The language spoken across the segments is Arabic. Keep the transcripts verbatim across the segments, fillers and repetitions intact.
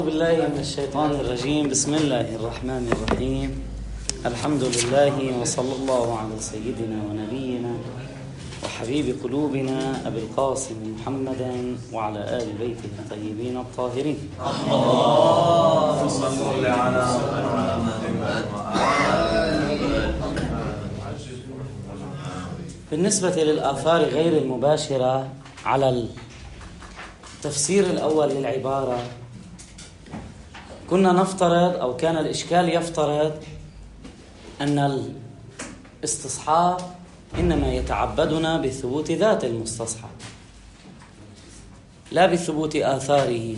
بالله من الشيطان الرجيم. بسم الله الرحمن الرحيم. الحمد لله وصلى الله على سيدنا ونبينا وحبيب قلوبنا أبي القاسم محمدا وعلى آل بيته الطيبين الطاهرين. اللهم صل على محمد. بالنسبة للآثار غير المباشرة على التفسير الأول للعبارة، كنا نفترض أو كان الإشكال يفترض أن الاستصحاب إنما يتعبدنا بثبوت ذات المستصحب لا بثبوت آثاره،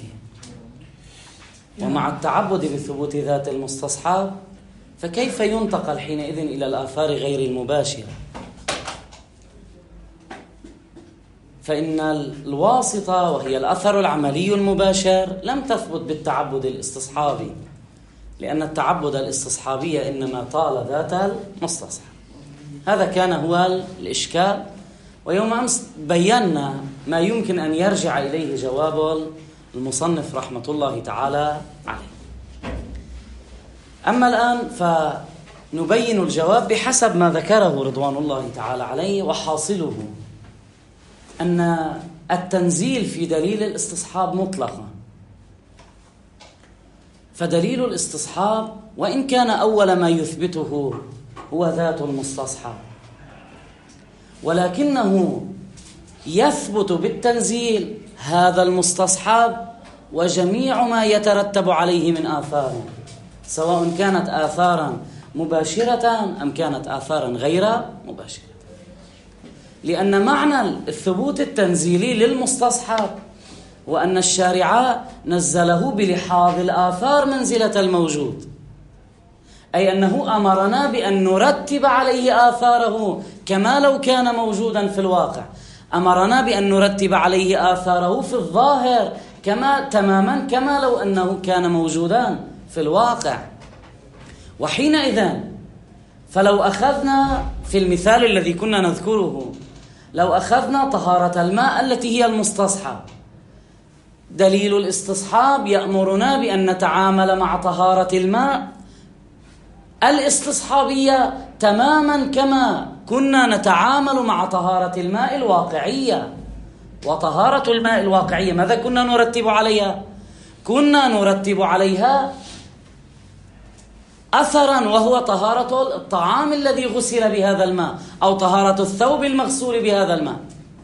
ومع التعبد بثبوت ذات المستصحب فكيف ينتقل حينئذ إلى الآثار غير المباشرة؟ فإن الواسطة وهي الأثر العملي المباشر لم تثبت بالتعبد الاستصحابي، لأن التعبد الاستصحابي إنما طال ذات المستصحب. هذا كان هو الإشكال، ويوم أمس بينا ما يمكن أن يرجع إليه جواب المصنف رحمة الله تعالى عليه. أما الآن فنبين الجواب بحسب ما ذكره رضوان الله تعالى عليه، وحاصله أن التنزيل في دليل الاستصحاب مطلقا، فدليل الاستصحاب وإن كان أول ما يثبته هو ذات المستصحب، ولكنه يثبت بالتنزيل هذا المستصحب وجميع ما يترتب عليه من آثار، سواء كانت آثارا مباشرة أم كانت آثارا غير مباشرة، لأن معنى الثبوت التنزيلي للمستصحب وأن الشارع نزله بلحاظ الآثار منزلة الموجود، أي أنه أمرنا بأن نرتب عليه آثاره كما لو كان موجودا في الواقع، أمرنا بأن نرتب عليه آثاره في الظاهر كما تماما كما لو أنه كان موجودا في الواقع. وحينئذ فلو أخذنا في المثال الذي كنا نذكره، لو أخذنا طهارة الماء التي هي المستصحب، دليل الاستصحاب يأمرنا بأن نتعامل مع طهارة الماء الاستصحابية تماما كما كنا نتعامل مع طهارة الماء الواقعية. وطهارة الماء الواقعية ماذا كنا نرتب عليها؟ كنا نرتب عليها أثرا، وهو طهارة الطعام الذي غسل بهذا الماء أو طهارة الثوب المغسول بهذا الماء.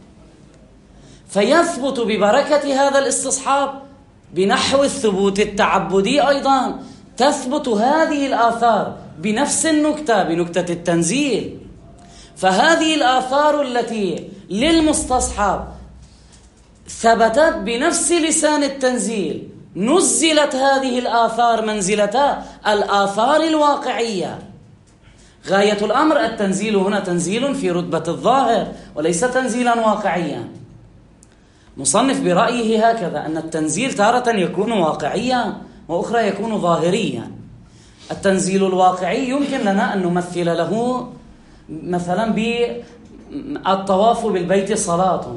فيثبت ببركة هذا الاستصحاب بنحو الثبوت التعبدي أيضا تثبت هذه الآثار بنفس النكتة، بنكتة التنزيل. فهذه الآثار التي للمستصحب ثبتت بنفس لسان التنزيل، نزلت هذه الآثار منزلة الآثار الواقعية. غاية الأمر التنزيل هنا تنزيل في رتبة الظاهر وليس تنزيلا واقعيا. مصنف برأيه هكذا أن التنزيل تارة يكون واقعيا وأخرى يكون ظاهريا. التنزيل الواقعي يمكن لنا أن نمثل له مثلا بالطواف بالبيت صلاة،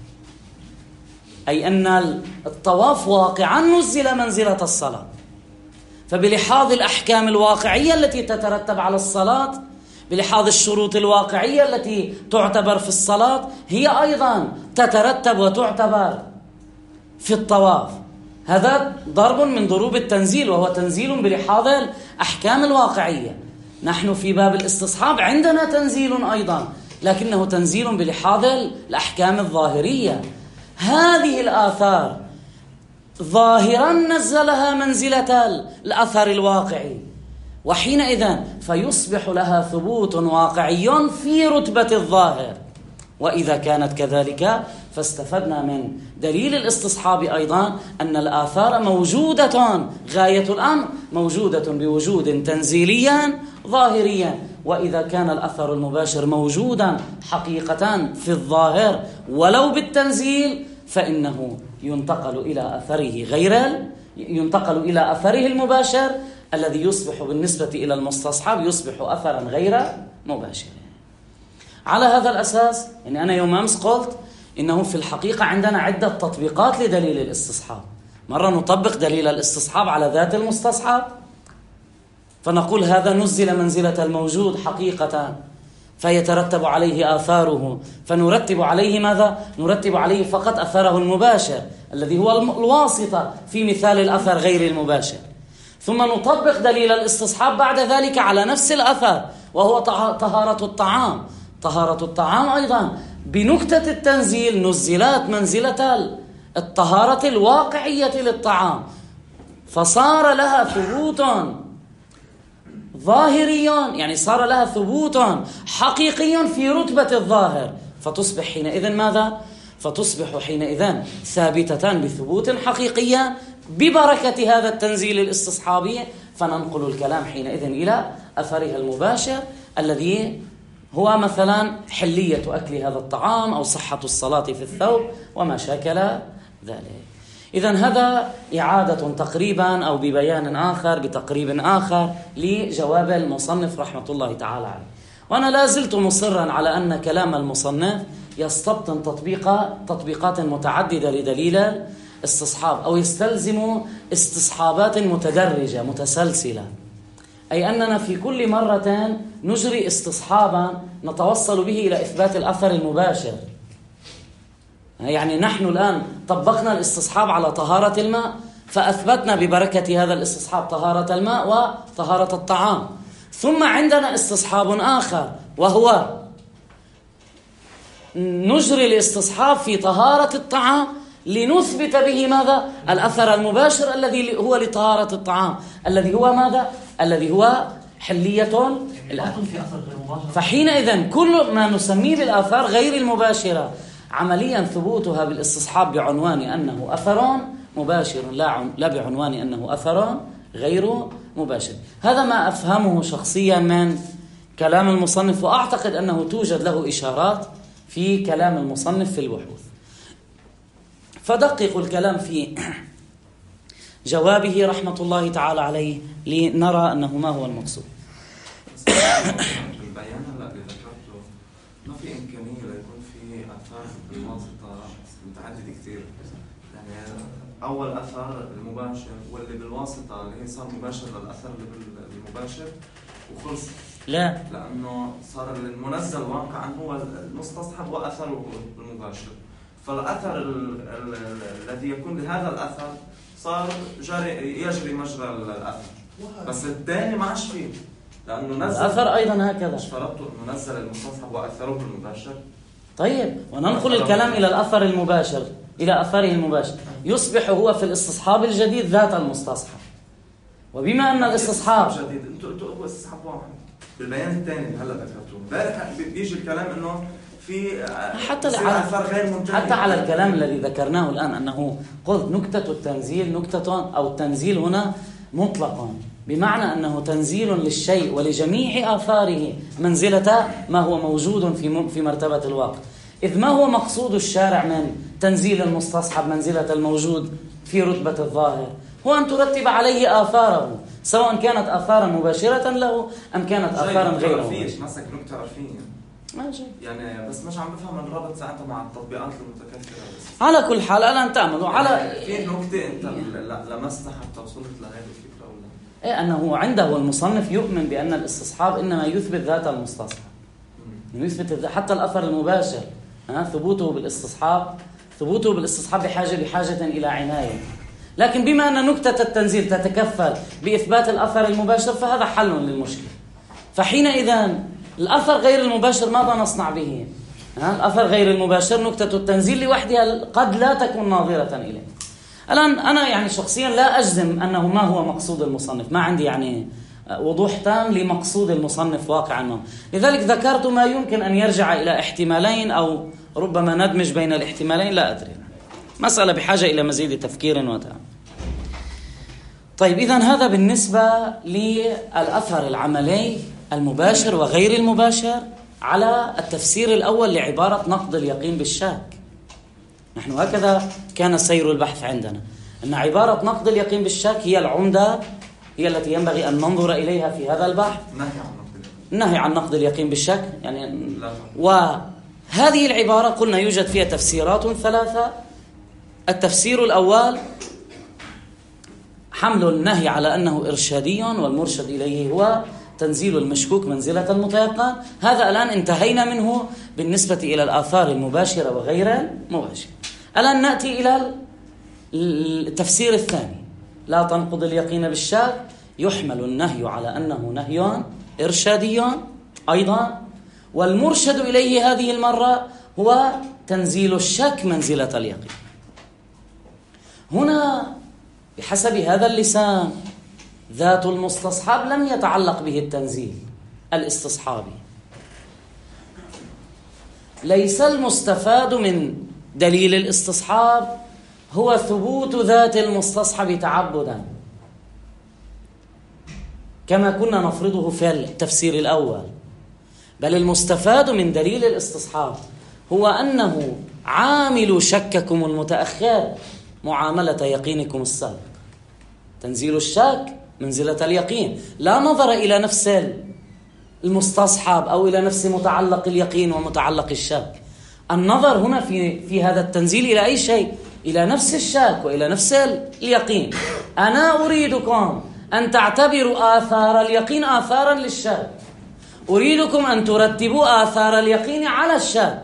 أي أن الطواف واقعا نزل منزلة الصلاة، فبلحاظ الأحكام الواقعية التي تترتب على الصلاة، بلحاظ الشروط الواقعية التي تعتبر في الصلاة، هي أيضا تترتب وتعتبر في الطواف. هذا ضرب من ضروب التنزيل، وهو تنزيل بلحاظ الأحكام الواقعية. نحن في باب الاستصحاب عندنا تنزيل أيضا، لكنه تنزيل بلحاظ الأحكام الظاهرية. هذه الآثار ظاهرا نزلها منزلة الأثر الواقعي، وحينئذ فيصبح لها ثبوت واقعي في رتبة الظاهر. وإذا كانت كذلك فاستفدنا من دليل الاستصحاب أيضا أن الآثار موجودة، غاية الأمر موجودة بوجود تنزيليا ظاهريا. وإذا كان الأثر المباشر موجودا حقيقة في الظاهر ولو بالتنزيل، فإنه ينتقل إلى أثره غير ينتقل إلى أثره المباشر الذي يصبح بالنسبة إلى المستصحب يصبح أثرا غير مباشر. على هذا الأساس إن أنا يوم أمس قلت إنه في الحقيقة عندنا عدة تطبيقات لدليل الاستصحاب، مرة نطبق دليل الاستصحاب على ذات المستصحب، فنقول هذا نزل منزلة الموجود حقيقة فيترتب عليه آثاره، فنرتب عليه ماذا؟ نرتب عليه فقط أثره المباشر الذي هو الواسطة في مثال الأثر غير المباشر. ثم نطبق دليل الاستصحاب بعد ذلك على نفس الأثر وهو طهارة الطعام. طهارة الطعام أيضا بنكتة التنزيل نزلت منزلة الطهارة الواقعية للطعام، فصار لها ثبوت ظاهري، يعني صار لها ثبوت حقيقي في رتبة الظاهر، فتصبح حينئذ ماذا؟ فتصبح حينئذ ثابتة بثبوت حقيقي ببركة هذا التنزيل الاستصحابي، فننقل الكلام حينئذ إلى أثرها المباشر الذي هو مثلا حلية أكل هذا الطعام أو صحة الصلاة في الثوب وما شاكل ذلك. إذن هذا إعادة تقريبا أو ببيان آخر بتقريب آخر لجواب المصنف رحمة الله تعالى عليه. وأنا لا زلت مصرا على أن كلام المصنف يستبطن تطبيق تطبيقات متعددة لدليل استصحاب، أو يستلزم استصحابات متدرجة متسلسلة، أي أننا في كل مرة نجري استصحابا نتوصل به إلى إثبات الأثر المباشر. يعني نحن الآن طبقنا الاستصحاب على طهارة الماء، فأثبتنا ببركة هذا الاستصحاب طهارة الماء وطهارة الطعام. ثم عندنا استصحاب آخر وهو نجري الاستصحاب في طهارة الطعام لنثبت به ماذا؟ الأثر المباشر الذي هو لطهارة الطعام، الذي هو ماذا؟ الذي هو حلية الأثر. فحينئذ كل ما نسميه بالآثار غير المباشرة عمليا ثبوتها بالاستصحاب بعنوان أنه أثر مباشر، لا لا بعنوان أنه أثر غير مباشر. هذا ما أفهمه شخصيا من كلام المصنف، وأعتقد أنه توجد له إشارات في كلام المصنف في البحوث. فدققوا الكلام في جوابه رحمة الله تعالى عليه لنرى أنه ما هو المقصود. البيان هلا اللي ذكرته ما في إمكانية ليكون في آثار بالواسطة متعددة كثير، يعني أول أثر المباشر واللي بالواسطة اللي هي صار مباشر للأثر اللي بالمباشر وخلص. لا، لأنه صار المنزل واقعا هو المستصحب وأثره بالمباشر، فالأثر الذي يكون لهذا الأثر صار جاري يجري مجرى الأثر، بس الثاني ما عادش فيه لأنه نزل الأثر أيضا هكذا. اشترطوا أنه نزل المستصحب وأثره بالمباشر. طيب، وننقل الكلام إلى الأثر المباشر، إلى أثره المباشر، يصبح هو في الاستصحاب الجديد ذات المستصحب. وبما أن الاستصحاب جديد، أنتوا أنتوا هو استصحاب واحد بالبيان الثاني اللي هلا ذكرتوه امبارح بيجي الكلام إنه في حتى على غير حتى على الكلام الذي ذكرناه الآن أنه قلت نكتة التنزيل نكتة أو التنزيل هنا مطلقا، بمعنى أنه تنزيل للشيء ولجميع آثاره منزلة ما هو موجود في في مرتبة الواقع. إذ ما هو مقصود الشارع من تنزيل المستصحب منزلة الموجود في رتبة الظاهر؟ هو أن ترتب عليه آثاره، سواء كانت آثارا مباشرة له أم كانت آثارا غير مباشرة. مسك نكتة عرفية يعني، بس مش عم بفهم الرابط ساعتها مع التطبيقات المتكاثرة. على كل حال الآن تعملوا على في نكتة أنت لمستها حتى وصلت لهذه الفكرة ولا؟ إيه، أنه عنده المصنف يؤمن بأن الاستصحاب إنما يثبت ذات المستصحب، يثبت حتى الأثر المباشر، ها ثبوته بالاستصحاب ثبوته بالاستصحاب بحاجة بحاجة إلى عناية. لكن بما أن نكتة التنزيل تتكفل بإثبات الأثر المباشر فهذا حل للمشكلة. فحينئذ الأثر غير المباشر ماذا نصنع به؟ ها؟ الأثر غير المباشر نكتة التنزيل لوحدها قد لا تكون ناظرة إليه. الآن أنا يعني شخصيا لا أجزم أنه ما هو مقصود المصنف، ما عندي يعني وضوح تام لمقصود المصنف واقعا ما. لذلك ذكرت ما يمكن أن يرجع إلى احتمالين أو ربما ندمج بين الاحتمالين، لا أدري، مسألة بحاجة إلى مزيد تفكير وتأمل. طيب، إذن هذا بالنسبة للأثر العملي المباشر وغير المباشر على التفسير الأول لعبارة نقض اليقين بالشك. نحن هكذا كان سير البحث عندنا، أن عبارة نقض اليقين بالشك هي العمدة، هي التي ينبغي أن ننظر إليها في هذا البحث. النهي عن نقض اليقين بالشك يعني. وهذه العبارة قلنا يوجد فيها تفسيرات ثلاثة. التفسير الأول حمل النهي على أنه إرشادي والمرشد إليه هو تنزيل المشكوك منزلة المتيقن. هذا الآن انتهينا منه بالنسبة إلى الآثار المباشرة وغير المباشرة. الآن نأتي إلى التفسير الثاني. لا تنقض اليقين بالشك، يحمل النهي على أنه نهي إرشادي أيضا، والمرشد إليه هذه المرة هو تنزيل الشك منزلة اليقين. هنا بحسب هذا اللسان ذات المستصحاب لم يتعلق به التنزيل الاستصحابي. ليس المستفاد من دليل الاستصحاب هو ثبوت ذات المستصحب تعبدا كما كنا نفرضه في التفسير الأول، بل المستفاد من دليل الاستصحاب هو أنه عامل شككم المتأخر معاملة يقينكم السابق. تنزيل الشك منزلة اليقين، لا نظر إلى نفس المستصحب أو إلى نفس متعلق اليقين ومتعلق الشك. النظر هنا في في هذا التنزيل إلى أي شيء؟ إلى نفس الشك وإلى نفس اليقين. أنا أريدكم أن تعتبروا آثار اليقين آثارا للشك، أريدكم أن ترتبوا آثار اليقين على الشك،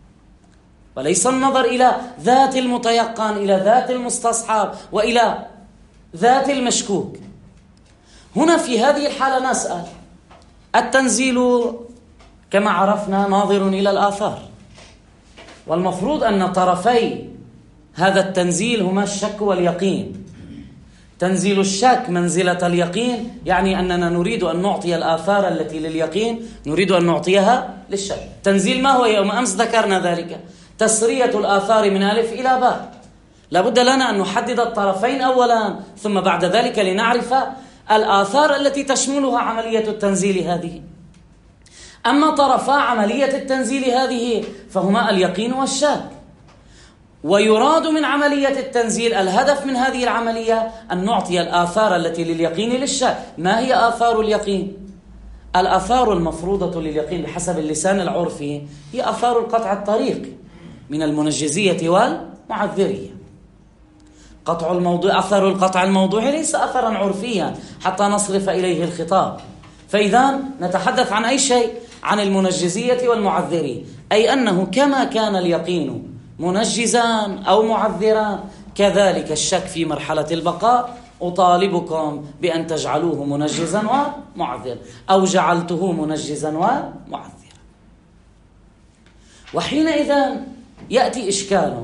وليس النظر إلى ذات المتيقن، إلى ذات المستصحب وإلى ذات المشكوك. هنا في هذه الحالة نسأل: التنزيل كما عرفنا ناظر إلى الآثار، والمفروض أن طرفي هذا التنزيل هما الشك واليقين. تنزيل الشك منزلة اليقين يعني أننا نريد أن نعطي الآثار التي لليقين نريد أن نعطيها للشك. تنزيل ما هو؟ يوم أمس ذكرنا ذلك، تسرية الآثار من ألف إلى باء. لابد لنا أن نحدد الطرفين أولا، ثم بعد ذلك لنعرف الآثار التي تشملها عملية التنزيل هذه. أما طرفا عملية التنزيل هذه فهما اليقين والشك، ويراد من عملية التنزيل الهدف من هذه العملية أن نعطي الآثار التي لليقين للشك. ما هي آثار اليقين؟ الآثار المفروضة لليقين بحسب اللسان العرفي هي آثار القطع الطريقي من المنجزية والمعذرية. قطع الموضوع، أثر القطع الموضوعي ليس أثرا عرفيا حتى نصرف إليه الخطاب. فإذا نتحدث عن أي شيء؟ عن المنجزية والمعذرية، أي أنه كما كان اليقين منجزا أو معذرا كذلك الشك في مرحلة البقاء أطالبكم بأن تجعلوه منجزا ومعذرا، أو جعلته منجزا ومعذرا. وحينئذ يأتي إشكال،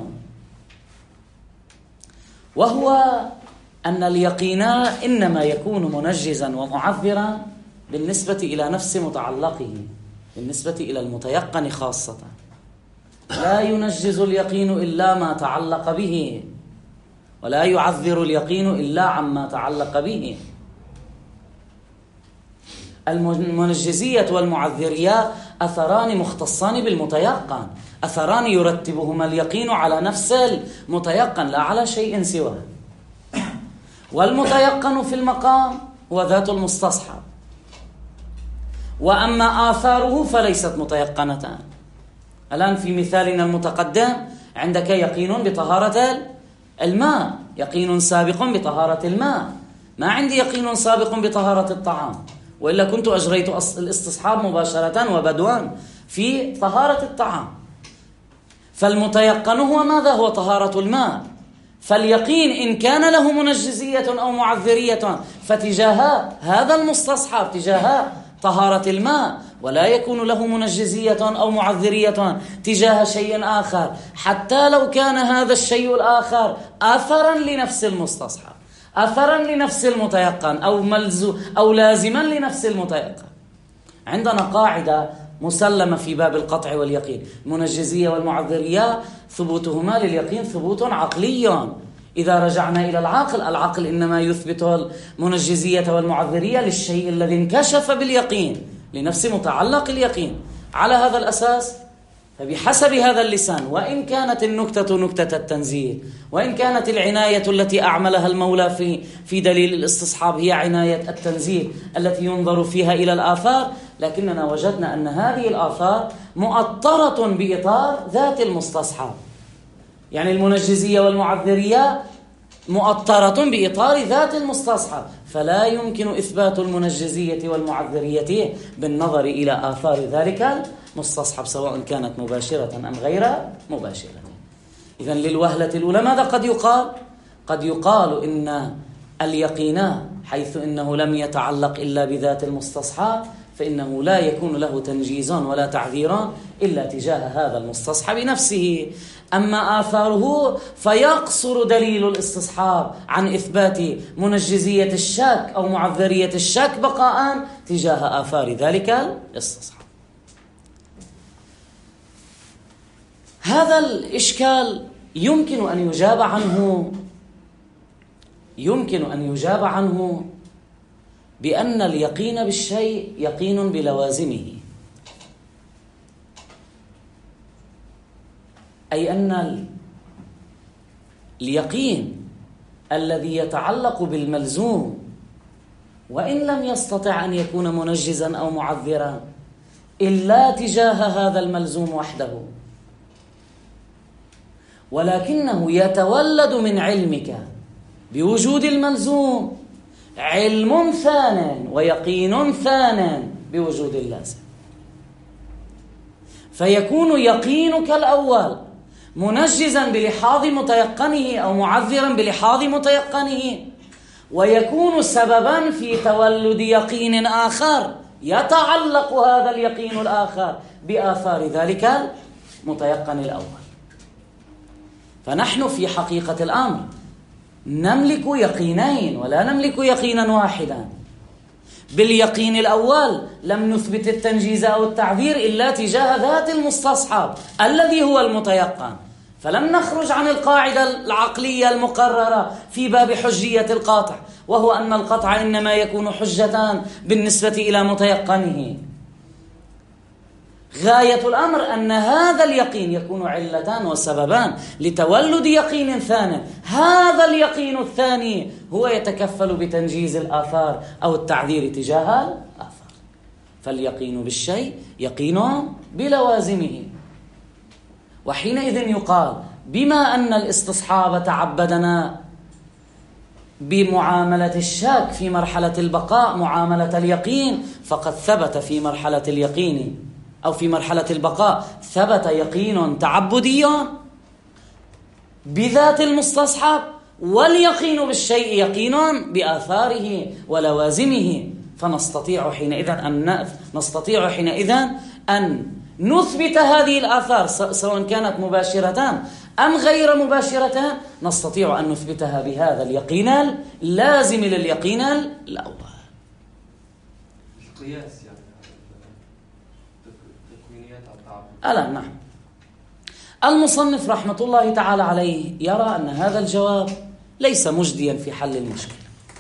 وهو أن اليقين إنما يكون منجزا ومعذرا بالنسبة إلى نفس متعلقه، بالنسبة إلى المتيقن خاصة. لا ينجز اليقين إلا ما تعلق به، ولا يعذر اليقين إلا عما تعلق به. المنجزية والمعذرية أثران مختصان بالمتيقن، أثران يرتبهما اليقين على نفس المتيقن لا على شيء سواه. والمتيقن في المقام هو ذات المستصحب، وأما آثاره فليست متيقنتان. الآن في مثالنا المتقدم عندك يقين بطهارة الماء، يقين سابق بطهارة الماء، ما عندي يقين سابق بطهارة الطعام، وإلا كنت أجريت الاستصحاب مباشرة وبدوا في طهارة الطعام. فالمتيقن هو ماذا؟ هو طهارة الماء. فاليقين إن كان له منجزية أو معذرية فتجاه هذا المستصحب تجاه طهارة الماء، ولا يكون له منجزية أو معذرية تجاه شيء آخر، حتى لو كان هذا الشيء الآخر أثرا لنفس المستصحب، أثرا لنفس المتيقن، أو ملزو أو لازما لنفس المتيقن. عندنا قاعدة مسلمة في باب القطع واليقين: المنجزية والمعذرية ثبوتهما لليقين ثبوت عقلي. إذا رجعنا إلى العقل، العقل إنما يثبت المنجزية والمعذرية للشيء الذي انكشف باليقين لنفس متعلق اليقين. على هذا الأساس فبحسب هذا اللسان، وإن كانت النكتة نكتة التنزيل، وإن كانت العناية التي أعملها المولى في في دليل الاستصحاب هي عناية التنزيل التي ينظر فيها إلى الآثار، لكننا وجدنا أن هذه الآثار مؤطرة بإطار ذات المستصحب. يعني المنجزية والمعذرية مؤطرة بإطار ذات المستصحب، فلا يمكن إثبات المنجزية والمعذرية بالنظر إلى آثار ذلك المستصحب سواء كانت مباشرة أم غير مباشرة. إذن للوهلة الأولى ماذا قد يقال؟ قد يقال إن اليقين حيث إنه لم يتعلق إلا بذات المستصحب فإنه لا يكون له تنجيز ولا تعذير إلا تجاه هذا المستصحب نفسه. أما آثاره فيقصر دليل الاستصحاب عن إثبات منجزية الشك أو معذرية الشك بقاء تجاه آثار ذلك الاستصحاب. هذا الإشكال يمكن أن يجاب عنه يمكن أن يجاب عنه بأن اليقين بالشيء يقين بلوازمه، أي أن اليقين الذي يتعلق بالملزوم وإن لم يستطع أن يكون منجزا أو معذرا إلا تجاه هذا الملزوم وحده، ولكنه يتولد من علمك بوجود الملزوم علم ثان ويقين ثان بوجود اللازم، فيكون يقينك الأول منجزا بلحاظ متيقنه أو معذرا بلحاظ متيقنه، ويكون سببا في تولد يقين آخر يتعلق هذا اليقين الآخر بآثار ذلك المتيقن الأول. فنحن في حقيقة الأمر نملك يقينين ولا نملك يقينا واحدا. باليقين الأول لم نثبت التنجيز أو التعذير إلا تجاه ذات المستصحب الذي هو المتيقن، فلم نخرج عن القاعدة العقلية المقررة في باب حجية القاطع، وهو أن القطع إنما يكون حجة بالنسبة إلى متيقنه. غاية الأمر أن هذا اليقين يكون علتان وسببان لتولد يقين ثاني، هذا اليقين الثاني هو يتكفل بتنجيز الآثار أو التعذير تجاه الآثار. فاليقين بالشيء يقين بلوازمه. وحينئذ يقال بما أن الاستصحاب تعبدنا بمعاملة الشك في مرحلة البقاء معاملة اليقين، فقد ثبت في مرحلة اليقين أو في مرحلة البقاء ثبت يقين تعبدي بذات المستصحب، واليقين بالشيء يقين بآثاره ولوازمه. فنستطيع حينئذ أن نستطيع حينئذ أن نثبت هذه الآثار سواء كانت مباشرة أم غير مباشرة، نستطيع أن نثبتها بهذا اليقين اللازم لليقين الأول. القياس يعني تكوينيات أو ألا نعم. المصنف رحمة الله تعالى عليه يرى أن هذا الجواب ليس مجديا في حل المشكلة،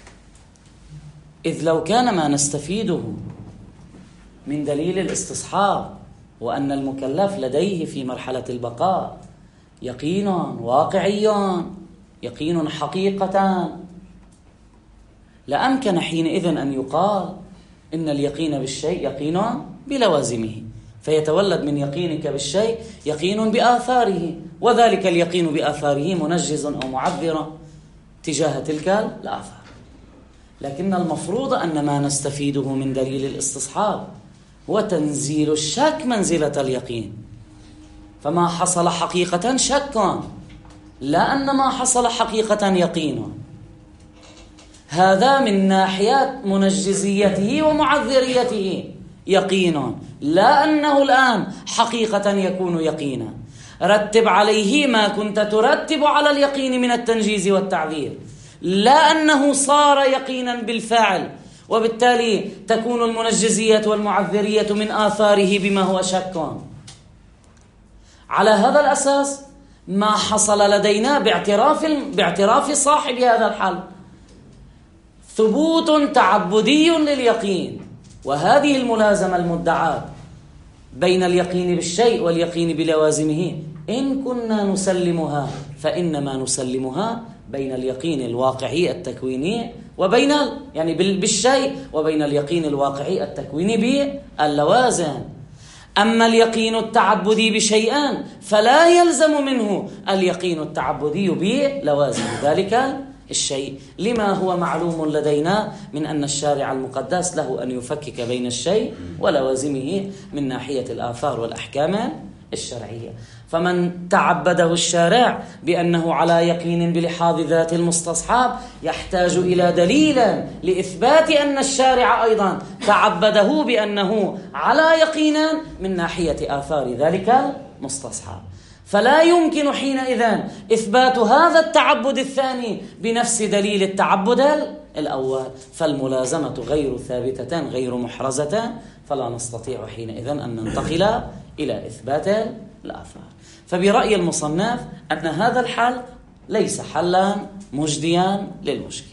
إذ لو كان ما نستفيده من دليل الاستصحاب وأن المكلف لديه في مرحلة البقاء يقين واقعي يقين حقيقة، لأمكن حينئذ أن يقال إن اليقين بالشيء يقين بلوازمه، فيتولد من يقينك بالشيء يقين بآثاره، وذلك اليقين بآثاره منجز أو معذر تجاه تلك الآثار. لكن المفروض أن ما نستفيده من دليل الاستصحاب هو تنزيل الشك منزلة اليقين، فما حصل حقيقة شك لا أن ما حصل حقيقة يقين. هذا من ناحية منجزيته ومعذريته يقين، لا أنه الآن حقيقة يكون يقينا. رتب عليه ما كنت ترتب على اليقين من التنجيز والتعذير، لا أنه صار يقينا بالفعل، وبالتالي تكون المنجزية والمعذرية من آثاره بما هو شك. على هذا الأساس ما حصل لدينا باعتراف باعتراف صاحب هذا الحل ثبوت تعبدي لليقين، وهذه الملازمة المدعاة بين اليقين بالشيء واليقين بلوازمه إن كنا نسلمها فإنما نسلمها بين اليقين الواقعي التكويني وبين يعني بالشيء وبين اليقين الواقعي التكويني باللوازم. أما اليقين التعبدي بشيئان فلا يلزم منه اليقين التعبدي بلوازم ذلك الشيء لما هو معلوم لدينا من أن الشارع المقدس له أن يفكك بين الشيء ولوازمه من ناحية الآثار والأحكام الشرعية. فمن تعبده الشارع بأنه على يقين بلحاظ ذات المستصحاب يحتاج إلى دليل لإثبات أن الشارع أيضا تعبده بأنه على يقين من ناحية آثار ذلك المستصحاب. فلا يمكن حينئذ إثبات هذا التعبد الثاني بنفس دليل التعبد الأول، فالملازمة غير ثابتة غير محرزة، فلا نستطيع حينئذ أن ننتقل إلى إثبات الآثار. فبرأي المصنف أن هذا الحل ليس حلا مجديا للمشكلة،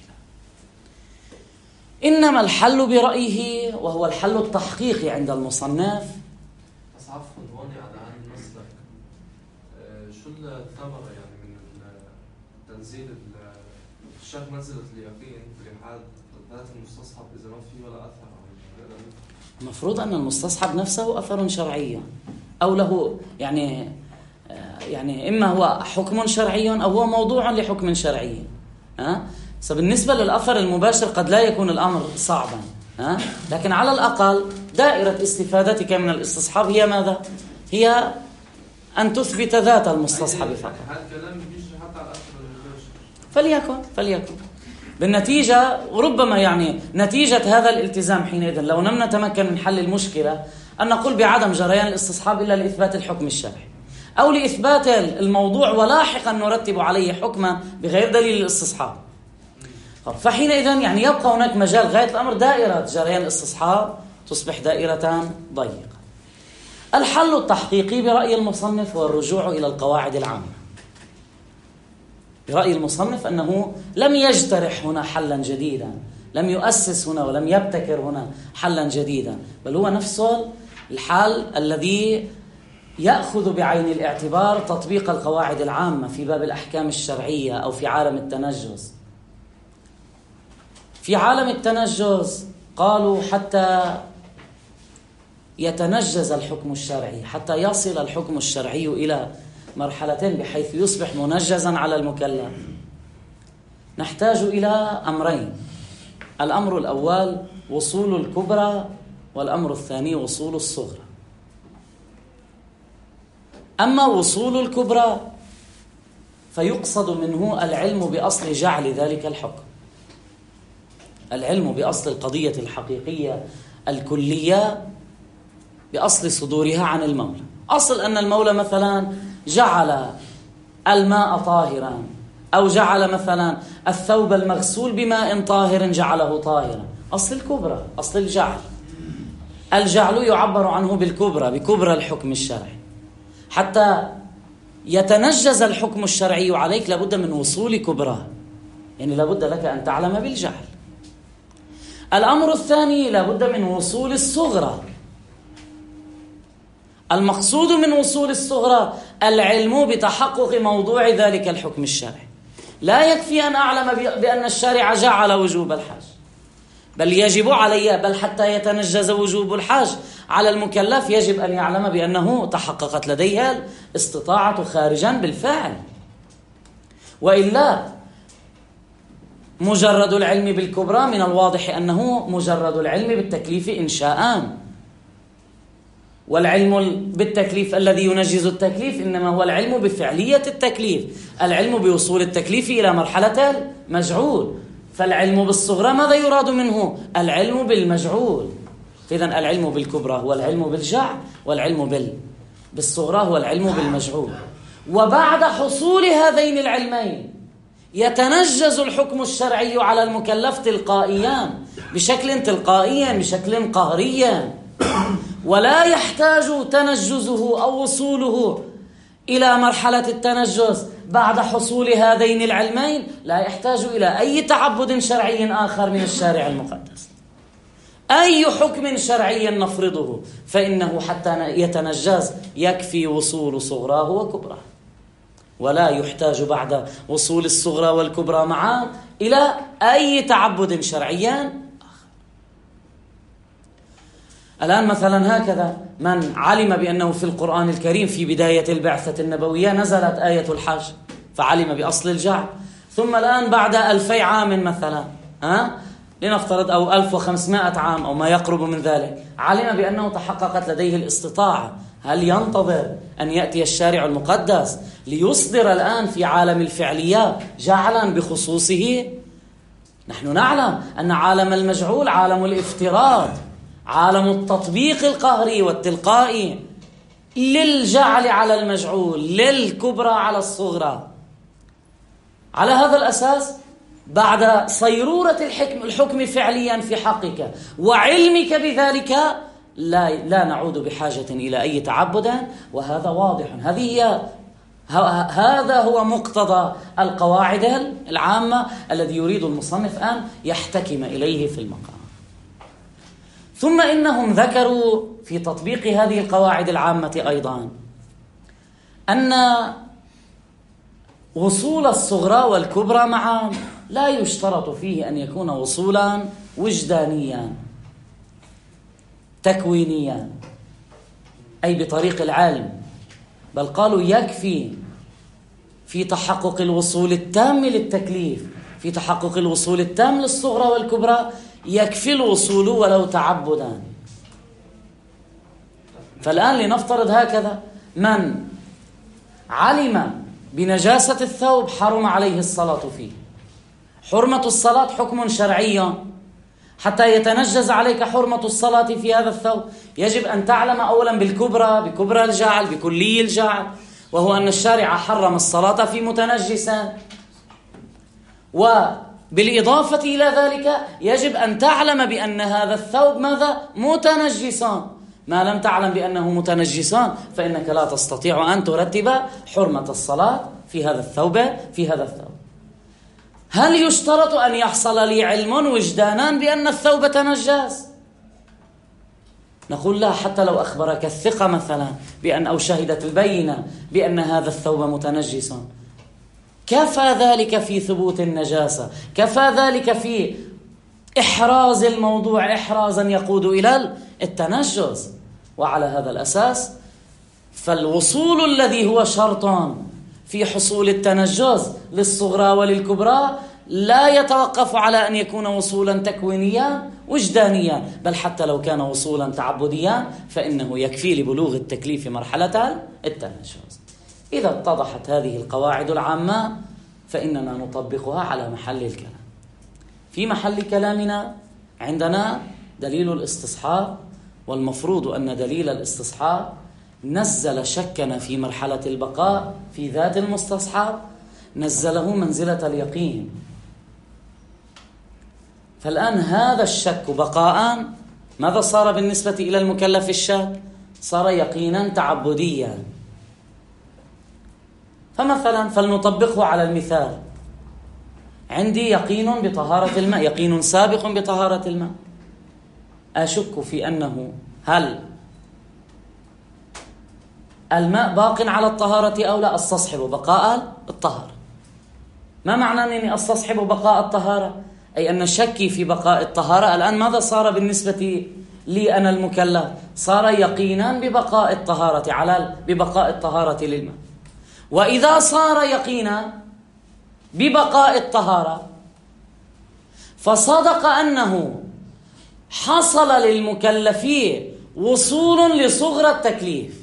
إنما الحل برأيه وهو الحل التحقيقي عند المصنف. بس عفوا هون يعني عن المسلك شو الثمرة يعني من تنزيل الشيخ منزلة اليقين بحال ذات المستصحب إذا ما في ولا أثر؟ المفروض أن المستصحب نفسه أثر شرعي أو له يعني يعني إما هو حكم شرعي أو هو موضوع لحكم شرعي. ها فبالنسبة للأثر المباشر قد لا يكون الأمر صعبا، ها لكن على الأقل دائرة استفادتك من الاستصحاب هي ماذا؟ هي أن تثبت ذات المستصحب فقط. هذا الكلام بيجي حتى على الأثر المباشر. فليكن فليكن بالنتيجة، وربما يعني نتيجة هذا الالتزام حينئذ لو لم نتمكن من حل المشكلة أن نقول بعدم جريان الاستصحاب إلا لإثبات الحكم الشرعي أو لإثبات الموضوع ولاحقا نرتب عليه حكما بغير دليل الاستصحاب. فحينئذ يعني يبقى هناك مجال غاية الأمر دائرة جريان الاستصحاب تصبح دائرة ضيقة. الحل التحقيقي برأي المصنف هو الرجوع إلى القواعد العامة. برأي المصنف أنه لم يجترح هنا حلا جديدا، لم يؤسس هنا ولم يبتكر هنا حلا جديدا، بل هو نفسه الحل الذي يأخذ بعين الاعتبار تطبيق القواعد العامة في باب الأحكام الشرعية أو في عالم التنجز. في عالم التنجز قالوا حتى يتنجز الحكم الشرعي، حتى يصل الحكم الشرعي إلى مرحلتين بحيث يصبح منجزا على المكلف، نحتاج إلى أمرين: الأمر الأول وصول الكبرى، والأمر الثاني وصول الصغرى. أما وصول الكبرى فيقصد منه العلم بأصل جعل ذلك الحكم، العلم بأصل القضية الحقيقية الكلية، بأصل صدورها عن المولى. أصل أن المولى مثلا جعل الماء طاهرا، أو جعل مثلا الثوب المغسول بماء طاهر جعله طاهرا، أصل الكبرى، أصل الجعل. الجعل يعبر عنه بالكبرى، بكبرى الحكم الشرعي. حتى يتنجز الحكم الشرعي عليك لابد من وصول كبرى، يعني لابد لك أن تعلم بالجعل. الأمر الثاني لابد من وصول الصغرى. المقصود من وصول الصغرى العلم بتحقق موضوع ذلك الحكم الشرعي. لا يكفي أن أعلم بأن الشارع جعل وجوب الحج، بل يجب علي، بل حتى يتنجز وجوب الحج على المكلف يجب أن يعلم بأنه تحققت لديه الاستطاعة خارجا بالفعل. وإلا مجرد العلم بالكبرى من الواضح أنه مجرد العلم بالتكليف إنشاءً، والعلم بالتكليف الذي ينجز التكليف إنما هو العلم بفعلية التكليف، العلم بوصول التكليف إلى مرحلة المجعول. فالعلم بالصغرى ماذا يراد منه؟ العلم بالمجعول. فإذن العلم بالكبرى هو العلم بالجعل، والعلم بال... بالصغرى هو العلم بالمجعول. وبعد حصول هذين العلمين يتنجز الحكم الشرعي على المكلف تلقائيا، بشكل تلقائي، بشكل قهري، ولا يحتاج تنجزه أو وصوله إلى مرحلة التنجز بعد حصول هذين العلمين، لا يحتاج إلى أي تعبد شرعي آخر من الشارع المقدس. أي حكم شرعي نفرضه فإنه حتى يتنجز يكفي وصول صغراه وكبراه، ولا يحتاج بعد وصول الصغرى والكبرى معا إلى أي تعبد شرعي آخر. الآن مثلا هكذا من علم بأنه في القرآن الكريم في بداية البعثة النبوية نزلت آية الحج، فعلم بأصل الجعل، ثم الآن بعد ألفي عام مثلا، ها؟ لنفترض أو ألف وخمسمائة عام أو ما يقرب من ذلك، علم بأنه تحققت لديه الاستطاعة، هل ينتظر أن يأتي الشارع المقدس ليصدر الآن في عالم الفعليات جعلا بخصوصه؟ نحن نعلم أن عالم المجعول عالم الافتراض، عالم التطبيق القهري والتلقائي للجعل على المجعول، للكبرى على الصغرى. على هذا الأساس بعد صيرورة الحكم الحكم فعليا في حقك وعلمك بذلك لا لا نعود بحاجة إلى أي تعبد، وهذا واضح. هذه هي هذا هو مقتضى القواعد العامة الذي يريد المصنف أن يحتكم إليه في المقام. ثم إنهم ذكروا في تطبيق هذه القواعد العامة أيضا أن وصول الصغرى والكبرى معا لا يشترط فيه أن يكون وصولا وجدانيا تكوينيا أي بطريق العلم، بل قالوا يكفي في تحقق الوصول التام للتكليف، في تحقق الوصول التام للصغرى والكبرى يكفي الوصول ولو تعبدا. فالآن لنفترض هكذا، من علم بنجاسة الثوب حرم عليه الصلاة فيه. حرمة الصلاة حكم شرعي، حتى يتنجز عليك حرمة الصلاة في هذا الثوب يجب أن تعلم أولا بالكبرى، بكبرى الجعل، بكلي الجعل، وهو أن الشارع حرم الصلاة في متنجسا. وبالإضافة إلى ذلك يجب أن تعلم بأن هذا الثوب ماذا؟ متنجسا. ما لم تعلم بأنه متنجسان فإنك لا تستطيع أن ترتب حرمة الصلاة في هذا الثوب في هذا الثوب. هل يشترط أن يحصل لي علم وجدانا بأن الثوب تنجس؟ نقول لا، حتى لو أخبرك الثقة مثلا بأن أو شهدت البينة بأن هذا الثوب متنجس، كفى ذلك في ثبوت النجاسة، كفى ذلك في إحراز الموضوع إحرازا يقود إلى التنجس. وعلى هذا الأساس فالوصول الذي هو شرط في حصول التنجس للصغرى وللكبرى لا يتوقف على أن يكون وصولا تكوينيا وجدانيا، بل حتى لو كان وصولا تعبديا فإنه يكفي لبلوغ التكليف مرحلة التنجس. إذا اتضحت هذه القواعد العامة فإننا نطبقها على محل الكلام. في محل كلامنا عندنا دليل الاستصحاب، والمفروض أن دليل الاستصحاب نزل شكنا في مرحلة البقاء في ذات المستصحاب، نزله منزلة اليقين. فالآن هذا الشك بقاء ماذا صار بالنسبة إلى المكلف الشاك؟ صار يقينا تعبديا. فمثلا فلنطبقه على المثال، عندي يقين بطهارة الماء، يقين سابق بطهارة الماء، أشك في أنه هل الماء باق على الطهارة أو لا، استصحب بقاء الطهارة. ما معنى أنني استصحب بقاء الطهارة؟ أي أن شكي في بقاء الطهارة الآن ماذا صار بالنسبة لي أنا المكلف؟ صار يقينا ببقاء الطهارة على ببقاء الطهارة للماء. وإذا صار يقينا ببقاء الطهارة فصدق أنه حصل للمكلفين وصول لصغرى التكليف،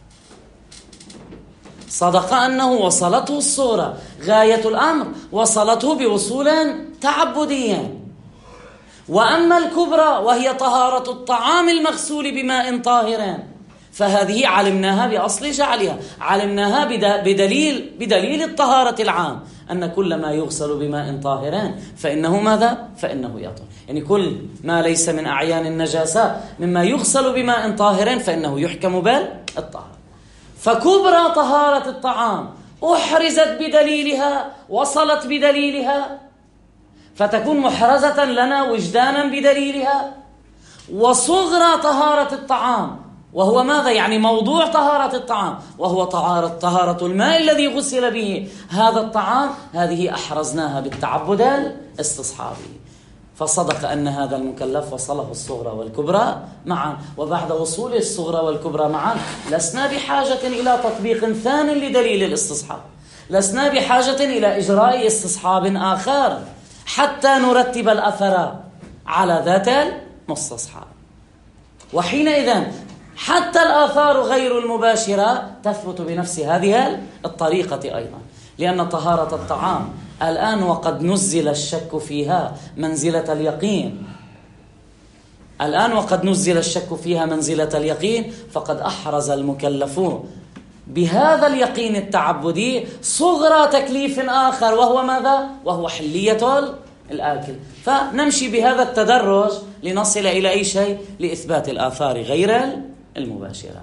صدق أنه وصلته الصورة، غاية الأمر وصلته بوصول تعبديا. وأما الكبرى وهي طهارة الطعام المغسول بماء طاهر فهذه علمناها بأصل جعلها، علمناها بدليل بدليل الطهارة العام أن كل ما يغسل بماء طاهر فإنه ماذا؟ فإنه يطهر. يعني كل ما ليس من أعيان النجاسة مما يغسل بماء طاهر فإنه يحكم بالطهارة. فكبرى طهارة الطعام أحرزت بدليلها، وصلت بدليلها فتكون محرزة لنا وجدانا بدليلها. وصغرى طهارة الطعام وهو ماذا؟ يعني موضوع طهارة الطعام وهو طهارة, طهارة الماء الذي غسل به هذا الطعام، هذه أحرزناها بالتعبد الاستصحابي. فصدق أن هذا المكلف وصله الصغرى والكبرى معا، وبعد وصول الصغرى والكبرى معا لسنا بحاجة إلى تطبيق ثاني لدليل الاستصحاب، لسنا بحاجة إلى إجراء استصحاب آخر حتى نرتب الأثر على ذات المستصحب. وحينئذ حتى الآثار غير المباشرة تثبت بنفس هذه الطريقة أيضا، لأن طهارة الطعام الآن وقد نزل الشك فيها منزلة اليقين، الآن وقد نزل الشك فيها منزلة اليقين، فقد أحرز المكلفون بهذا اليقين التعبدي صغرى تكليف آخر، وهو ماذا؟ وهو حلية الآكل. فنمشي بهذا التدرج لنصل إلى أي شيء؟ لإثبات الآثار غير المباشرة.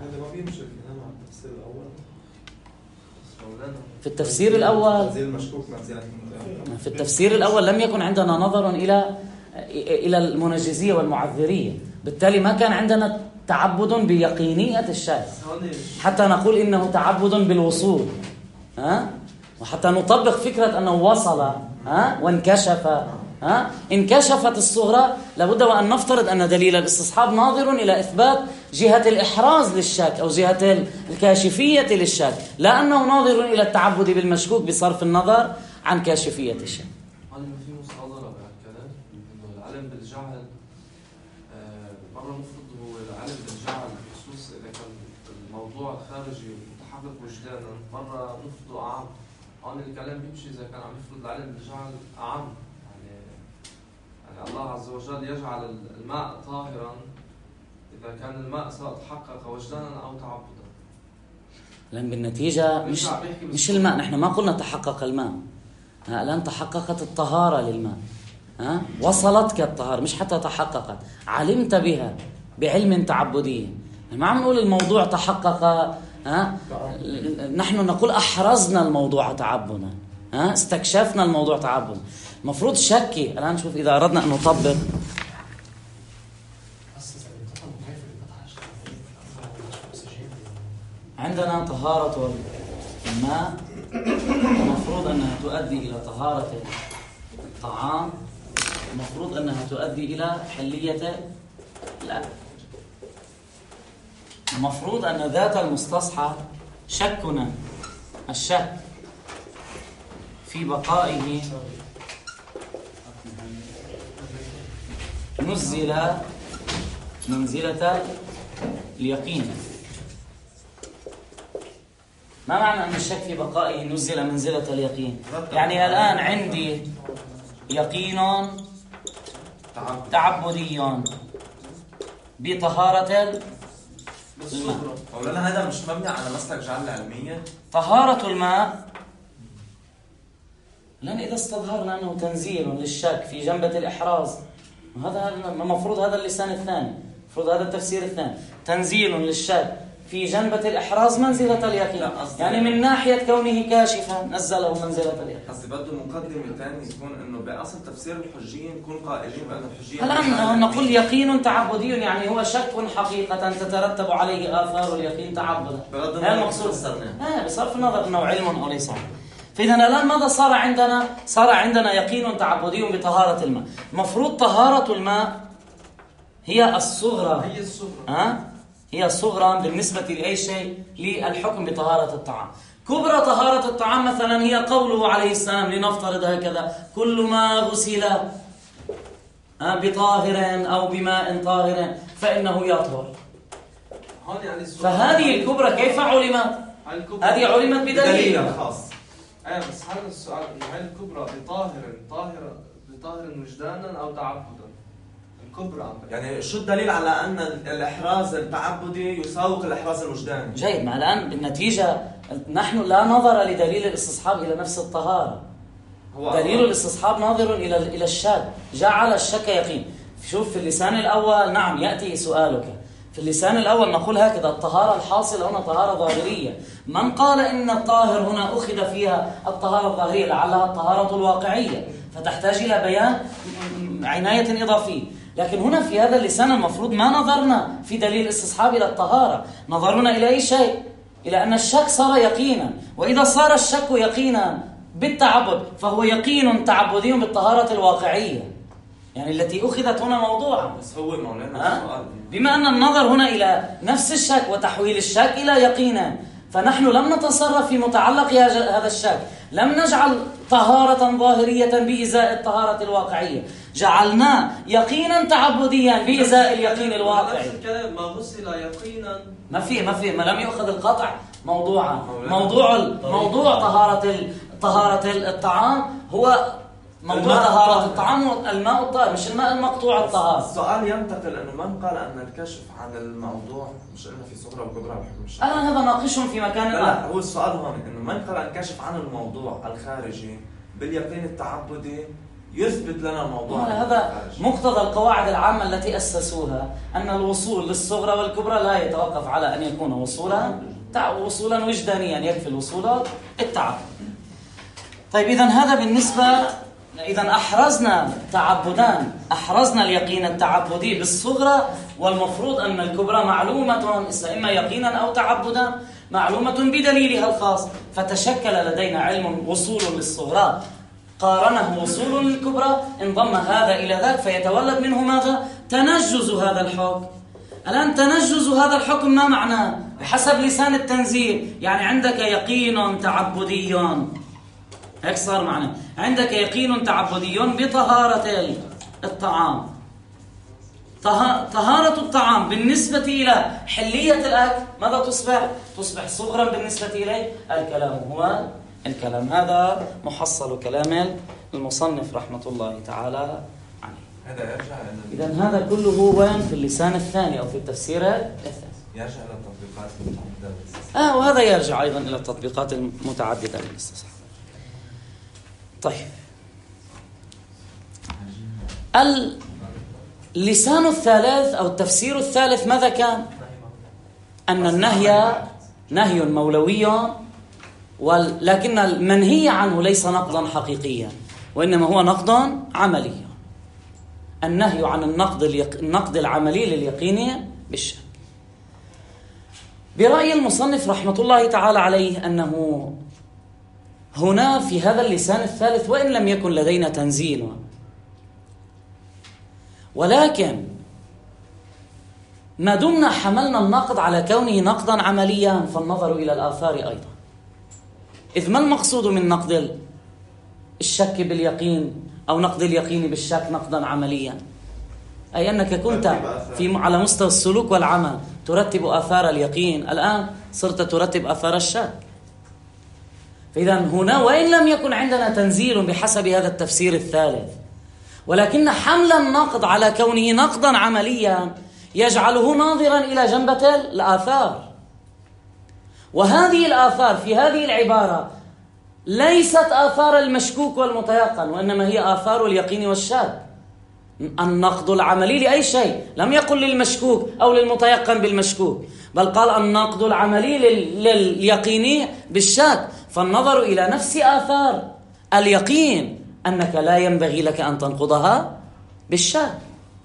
في التفسير الأول في التفسير الأول لم يكن عندنا نظر إلى إلى المنجزية والمعذرية، بالتالي ما كان عندنا تعبد بيقينية الشك حتى نقول إنه تعبد بالوصول، ها؟ وحتى نطبق فكرة أنه وصل، ها؟ وانكشف، ها؟ انكشفت الصغرى، لابد وأن نفترض أن دليل الاستصحاب ناظر إلى إثبات جهة الإحراز للشك أو جهة الكاشفية للشك، لا أنه ناظر إلى التعبد بالمشكوك بصرف النظر عن كاشفية الشك. هل في مصادرة بهالكلام إنه العلم بالجعل مرة مفروض هو العلم بالجعل بخصوص إذا كان الموضوع خارجي متحقق وجدانا، مرة مفروض أعم. هون الكلام بيمشي إذا كان عم يفرض العلم بالجعل أعم، يعني يعني الله عز وجل يجعل الماء طاهرا إذا كان الماء سواء تحقق وجدانا أو تعبدا. لأن بالنتيجة مش مش الماء، نحن ما قلنا تحقق الماء، الآن تحققت الطهارة للماء، ها؟ وصلتك الطهارة، مش حتى تحققت، علمت بها بعلم تعبدي. ما عم نقول الموضوع تحقق، ها؟ نحن نقول أحرزنا الموضوع تعبنا، ها؟ استكشفنا الموضوع تعبنا. مفروض شكي الآن. شوف إذا أردنا أن نطبق، عندنا طهارة الماء المفروض أنها تؤدي إلى طهارة الطعام، المفروض أنها تؤدي إلى حلية الأكل. المفروض أن ذات المستصحب شكنا الشك في بقائه نزل منزلة اليقين. ما معنى أن الشك في بقائه نزل منزلة اليقين؟ يعني الآن عندي يقين تعبدي بطهارة الماء. أولا هذا مش مبني على مسلك جعل العلمية. طهارة الماء لأن إذا استظهرنا أنه تنزيل للشك في جنبة الإحراز، وهذا المفروض هذا اللسان الثاني، المفروض هذا التفسير الثاني، تنزيل للشك في جنبة الإحراز منزلة اليقين، يعني من ناحية كونه كاشفا نزله منزلة اليقين. قصدي بده مقدمة ثانية يكون إنه بأصل تفسير الحجية نكون قائلين بأن الحجية الآن نقول يقين تعبدي، يعني هو شك حقيقة تترتب عليه آثار اليقين تعبدا. هذا المقصود. آه بصرف النظر أنه علم أو ليس علم. فإذا الآن ماذا صار عندنا؟ صار عندنا يقين تعبدي بطهارة الماء. مفروض طهارة الماء هي الصغرى، هي الصغرى، ها؟ هي صغرى بالنسبة لأي شيء للحكم بطهارة الطعام. كبرى طهارة الطعام مثلا هي قوله عليه السلام، لنفترض هكذا، كل ما غسل بطاهر أو بماء طاهر فإنه يطهر. فهذه الكبرى كيف علمت؟ هذه علمت بدليل خاص. ايه بس هذا السؤال، انه هل الكبرى بطاهر طاهر بطاهر وجدانا او تعبدا؟ الكبرى يعني شو الدليل على ان الاحراز التعبدي يساوق الاحراز الوجداني؟ جيد. ما الان النتيجه نحن لا نظر لدليل الاستصحاب الى نفس الطهاره. هو دليل الله. الاستصحاب ناظر الى الى الشك، جعل الشك يقين. شوف في اللسان الاول، نعم ياتي سؤالك، في اللسان الأول نقول هكذا: الطهارة الحاصلة هنا طهارة ظاهرية. من قال إن الطاهر هنا أخذ فيها الطهارة الظاهرية لعلها الطهارة الواقعية، فتحتاج إلى بيان عناية إضافية. لكن هنا في هذا اللسان المفروض ما نظرنا في دليل استصحاب إلى الطهارة، نظرنا إلى أي شيء؟ إلى أن الشك صار يقينا، وإذا صار الشك يقينا بالتعبد فهو يقين تعبدي بالطهارة الواقعية، يعني التي أخذت هنا موضوعا. بس هو مولانا السؤال، بما أن النظر هنا إلى نفس الشك وتحويل الشك إلى يقينا، فنحن لم نتصرف في متعلق هذا الشك، لم نجعل طهارة ظاهرية بإزاء الطهارة الواقعية، جعلناه يقينا تعبديا بإزاء اليقين الواقعي. ما غسل يقينا ما في ما في ما لم يؤخذ القطع موضوعا. موضوع موضوع طهارة طهارة الطعام هو موضوع طهارة الطعام الماء الطاهر، مش الماء المقطوع الطهارة. السؤال ينتقل انه من قال ان الكشف عن الموضوع مش قلنا في صغرى وكبرى بحكم الشرع. الان هذا ناقشهم في مكان لا, لا هو السؤال هون انه من قال ان الكشف عن الموضوع الخارجي باليقين التعبدي يثبت لنا الموضوع. هذا مقتضى القواعد العامة التي أسسوها، أن الوصول للصغرى والكبرى لا يتوقف على أن يكون وصولا وصولا وجدانيا، يكفي الوصول التعبد. طيب إذن هذا بالنسبة، إذن أحرزنا تعبدان، أحرزنا اليقين التعبدي بالصغرى، والمفروض أن الكبرى معلومة إما يقينا أو تعبدا معلومة بدليلها الخاص، فتشكل لدينا علم وصول للصغرى قارنه وصول للكبرى، انضم هذا إلى ذاك فيتولد منه ماذا؟ تنجز هذا الحكم. الآن تنجز هذا الحكم ما معناه؟ بحسب لسان التنزيل، يعني عندك يقين تعبدي، هيك صار معناه، عندك يقين تعبدي بطهارة الطعام. طهارة الطعام بالنسبة إلى حلية الأكل ماذا تصبح؟ تصبح صغرا بالنسبة إليه الكلام هو الكلام. هذا محصل كلام المصنف رحمة الله تعالى عليه. هذا يرجع إذن هذا كله وين؟ في اللسان الثاني أو في التفسير الثاني. يرجع إلى التطبيقات المتعددة للاستصحاب. آه وهذا يرجع أيضا إلى التطبيقات المتعددة للاستصحاب. طيب، اللسان الثالث أو التفسير الثالث ماذا كان؟ أن النهي نهي مولوي، ولكن المنهي عنه ليس نقضا حقيقيا، وإنما هو نقضا عملي. النهي عن النقد اليق... النقد العملي لليقين بالشك. برأي المصنف رحمة الله تعالى عليه أنه هنا في هذا اللسان الثالث، وإن لم يكن لدينا تنزيل، ولكن ما دمنا حملنا النقد على كونه نقدا عمليا، فالنظر إلى الآثار أيضا. إذ ما المقصود من نقد الشك باليقين أو نقد اليقين بالشك نقدا عمليا؟ أي أنك كنت في على مستوى السلوك والعمل ترتب آثار اليقين، الآن صرت ترتب آثار الشك. فإذا هنا وإن لم يكن عندنا تنزيل بحسب هذا التفسير الثالث، ولكن حمل النقد على كونه نقدا عمليا يجعله ناظرا إلى جنبة الآثار. وهذه الآثار في هذه العبارة ليست آثار المشكوك والمتيقن، وإنما هي آثار اليقين والشك. النقد العملي لأي شيء، لم يقل للمشكوك أو للمتيقن بالمشكوك، بل قال النقد العملي لليقين بالشك. فالنظر إلى نفس آثار اليقين أنك لا ينبغي لك أن تنقضها بالشك.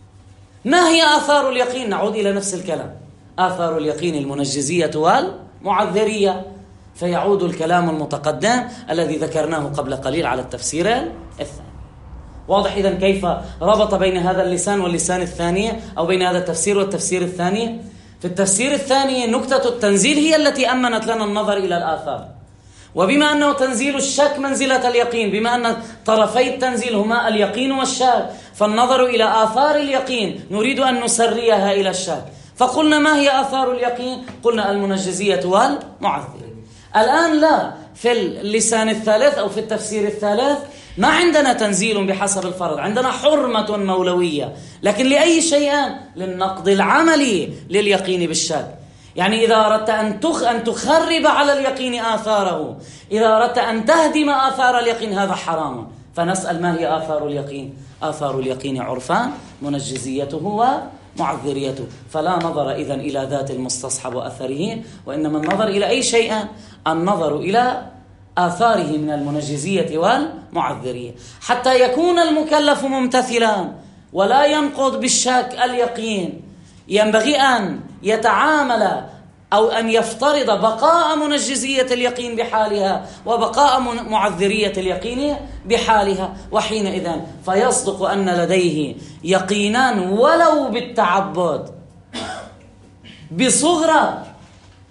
ما هي آثار اليقين؟ نعود إلى نفس الكلام، آثار اليقين المنجزية والمعذرية، فيعود الكلام المتقدم الذي ذكرناه قبل قليل على التفسير الثاني. واضح إذن كيف ربط بين هذا اللسان واللسان الثاني، أو بين هذا التفسير والتفسير الثاني؟ في التفسير الثاني نكتة التنزيل هي التي أمنت لنا النظر إلى الآثار، وبما أنه تنزيل الشك منزلة اليقين، بما أن طرفي التنزيل هما اليقين والشك، فالنظر إلى آثار اليقين نريد أن نسريها إلى الشك. فقلنا ما هي آثار اليقين؟ قلنا المنجزية والمعذرة. الآن لا، في اللسان الثالث أو في التفسير الثالث ما عندنا تنزيل بحسب الفرض، عندنا حرمة مولوية، لكن لأي شيء؟ للنقد العملي لليقين بالشك. يعني إذا أردت أن تخ أن تخرب على اليقين آثاره، إذا أردت أن تهدم آثار اليقين، هذا حرام. فنسأل ما هي آثار اليقين؟ آثار اليقين عرفان منجزيته ومعذريته. فلا نظر إذن إلى ذات المستصحب وأثره، وإنما النظر إلى أي شيء؟ النظر إلى آثاره من المنجزية والمعذرية، حتى يكون المكلف ممتثلا ولا ينقض بالشك اليقين. ينبغي أن يتعامل أو أن يفترض بقاء منجزية اليقين بحالها وبقاء معذرية اليقين بحالها، وحينئذ فيصدق أن لديه يقينان ولو بالتعبد بصغرى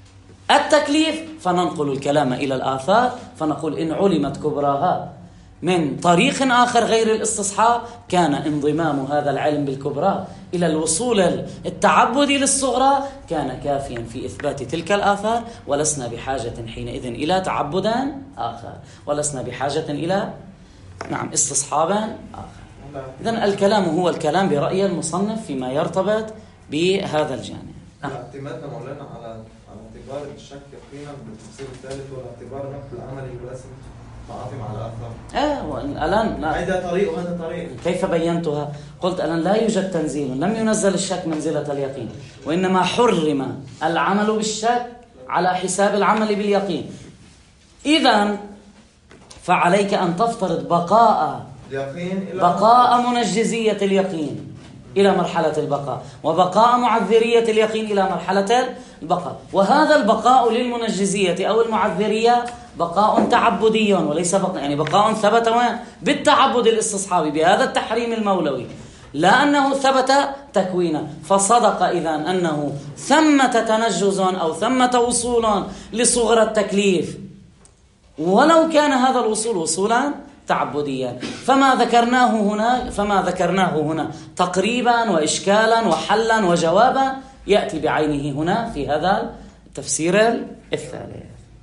التكليف فننقل الكلام إلى الآثار فنقول إن علمت كبراها من طريق آخر غير الاستصحاب كان انضمام هذا العلم بالكبرى إلى الوصول التعبدي للصغرى كان كافيا في إثبات تلك الآثار، ولسنا بحاجة حينئذ إلى تعبد آخر، ولسنا بحاجة إلى نعم استصحابا آخر. إذن الكلام هو الكلام برأي المصنف فيما يرتبط بهذا الجانب. اعتمادنا مولانا على على اعتبار الشك يقينا بالتفسير الثالث والاعتبار نقل العملي ولازم تعاطي مع الآثار. آه الآن لا. هذا طريق وهذا طريق. كيف بينتها؟ قلت الآن لا يوجد تنزيل، لم ينزل الشك منزلة اليقين، وإنما حرم العمل بالشك على حساب العمل باليقين. إذن فعليك أن تفترض بقاء بقاء منجزية اليقين إلى مرحلة البقاء، وبقاء معذرية اليقين إلى مرحلة البقاء، وهذا البقاء للمنجزية أو المعذرية بقاء تعبدي وليس بقاء يعني بقاء ثبت بالتعبد الاستصحابي بهذا التحريم المولوي، لا أنه ثبت تكوينا. فصدق إذن أنه ثمة تنجز أو ثمة وصول لصغر التكليف، ولو كان هذا الوصول وصولا تعبديا. فما ذكرناه هنا فما ذكرناه هنا تقريبا وإشكالا وحلا وجوابا يأتي بعينه هنا في هذا التفسير الثالث.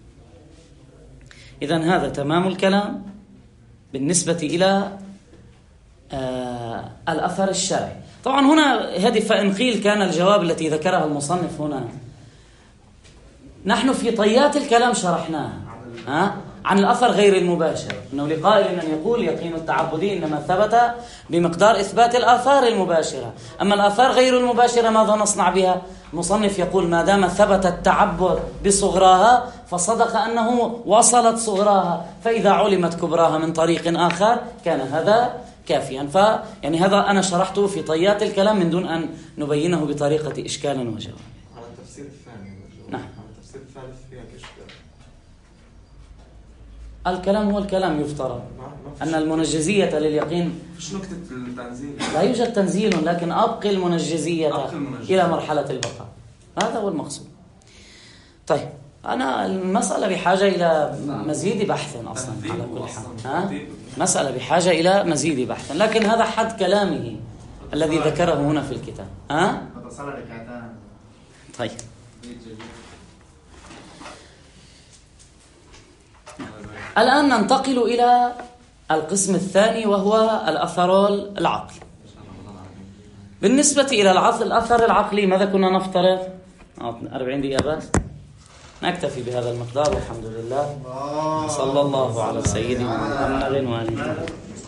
إذن هذا تمام الكلام بالنسبة إلى آه الأثر الشرعي. طبعا هنا هذه فإن قيل كان الجواب التي ذكرها المصنف هنا نحن في طيات الكلام شرحناها ها؟ عن الأثر غير المباشر، أنه لقائل أن يقول يقين التعبدي إنما ثبت بمقدار إثبات الآثار المباشرة، أما الآثار غير المباشرة ماذا نصنع بها؟ المصنف يقول ما دام ثبت التعبد بصغراها فصدق أنه وصلت صغراها، فإذا علمت كبراها من طريق آخر كان هذا كافيا. فيعني هذا أنا شرحته في طيات الكلام من دون أن نبينه بطريقة إشكال وجواب. على التفسير الثاني. نعم. على التفسير الثالث فيها إشكال. الكلام هو الكلام يفترض أن المنجزية لليقين فيش نكتة التنزيل، لا يوجد تنزيل، لكن أبقي المنجزية أبقي المنجزية إلى مرحلة البقاء، هذا هو المقصود. طيب أنا المسألة بحاجة إلى مزيد بحث أصلا على كل حال، ها؟ مسألة بحاجة إلى مزيد بحث، لكن هذا حد كلامه الذي ذكره هنا في الكتاب. ها؟ طيب الآن ننتقل إلى القسم الثاني وهو الأثر العقلي. بالنسبة إلى الأثر العقلي ماذا كنا نفترض؟ أربعين دقيقة بس نكتفي بهذا المقدار والحمد لله. صلى الله على سيدنا محمد وآله.